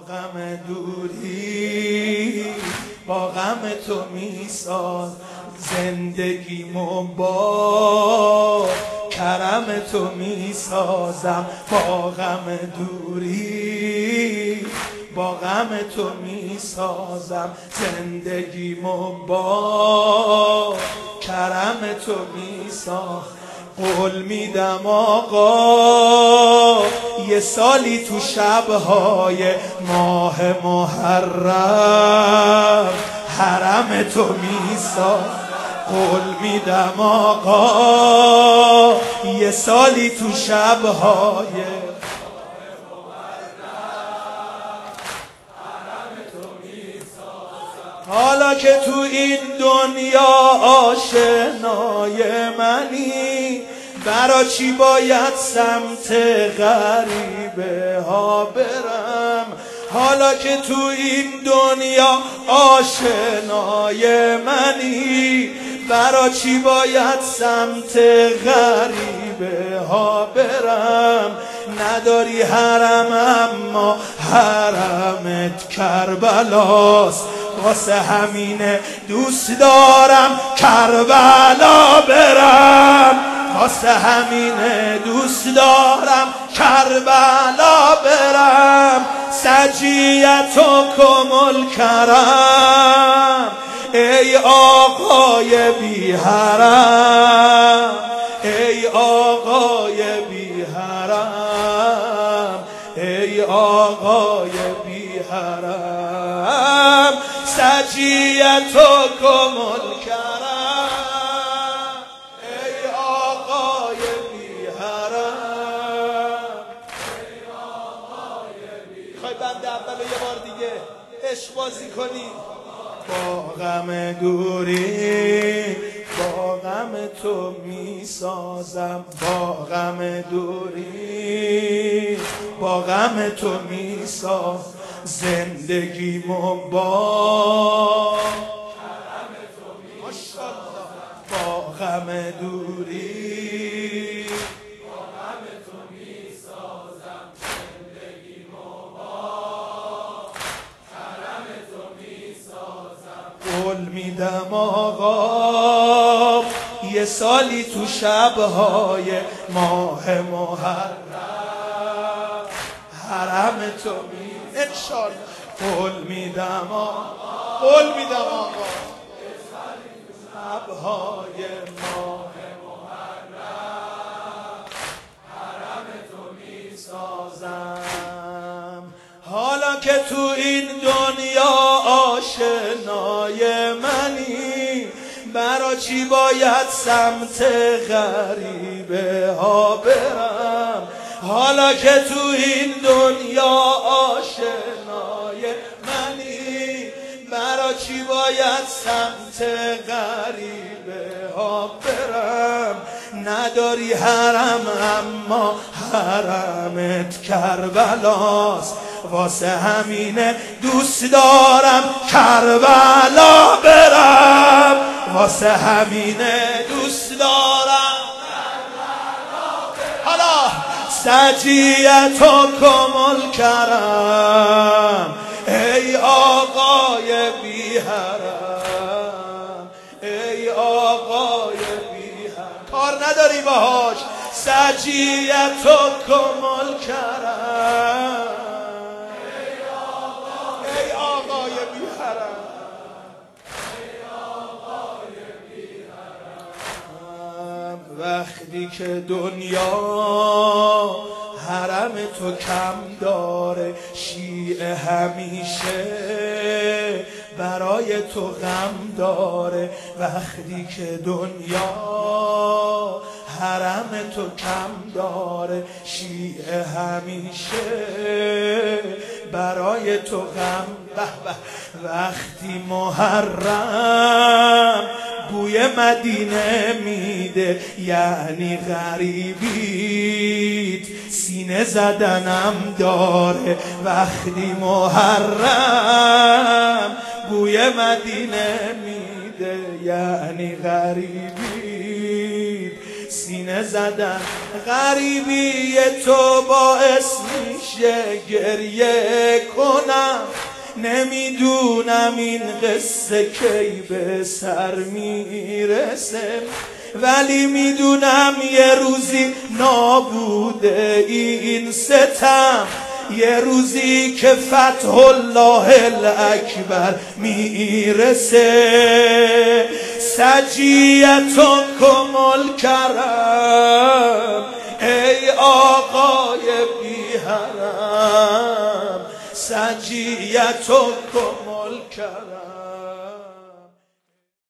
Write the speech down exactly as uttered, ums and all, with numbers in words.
غم دوری با غم تو میساز زندگیمو با کرم تو میسازم. با غم دوری با غم تو میسازم زندگیمو با کرم تو میسازم. قول میدم آقا یه سالی تو شبهای ماه محرم حرم تو میسازم. قول میدم آقا یه سالی تو شبهای حالا که تو این دنیا آشنای منی برا چی باید سمت غریبه ها برم. حالا که تو این دنیا آشنای منی برا چی باید سمت غریبه ها برم. نداری حرم اما حرمت کربلاست واسه همینه دوست دارم کربلا برم. واسه همینه دوست دارم کربلا برم. سجیت و کمل کرم ای آقای بی حرم ای آقای بی حرم ای آقای بی حرم. سجیت و کمل کرم ای آقای بی حرم ای آقای بی حرم. خواهی بنده اولو یه بار دیگه عشق بازی کنی. با غم دوری با غم تو میسازم. با غم دوری با غم تو میسازم زندگیمو با کرم تو میسازم. با غم دوری با غم تو میسازم زندگیمو با کرم تو میسازم. قول میدم آقا یه سالی تو شبهای ماه محرم حرم تو می انشالله. قول میدم آقا قول میدم آقا یه سالی تو شبهای ماه محرم حرم تو میسازم. حالا که تو این دنیا آشنای منی برا چی باید سمت غریبه ها برم. حالا که تو این دنیا آشنای منی برا چی باید سمت غریبه ها برم. نداری حرم اما حرمت کربلاست واسه همینه دوست دارم کربلا برم. واسه همینه دوست دارم کربلا برم. حالا سجیت و کمل کرم ای آقای بی حرم ای آقای بی حرم. کار نداری باهاش. سجیت و کمل کرم ای آقای بی حرم ای آقای بی حرم. وقتی که دنیا حرم تو کم داره شیعه همیشه برای تو غم داره. وقتی که دنیا حرم تو کم داره شیعه همیشه برای تو غم. به به. وقتی محرم بوی مدینه میده یعنی غریبیت سینه زدنم داره. وقتی محرم بوی مدینه میده یعنی غریبیت سینه زدن. غریبی تو باعث میشه گریه کنم، نمیدونم این قصه کی به سر میرسه، ولی میدونم یه روزی نابوده این ستم، یه روزی که فتح الله الاکبر میرسه. سجیتکم الکرم ای آقای بی حرم، سجیتکم الکرم.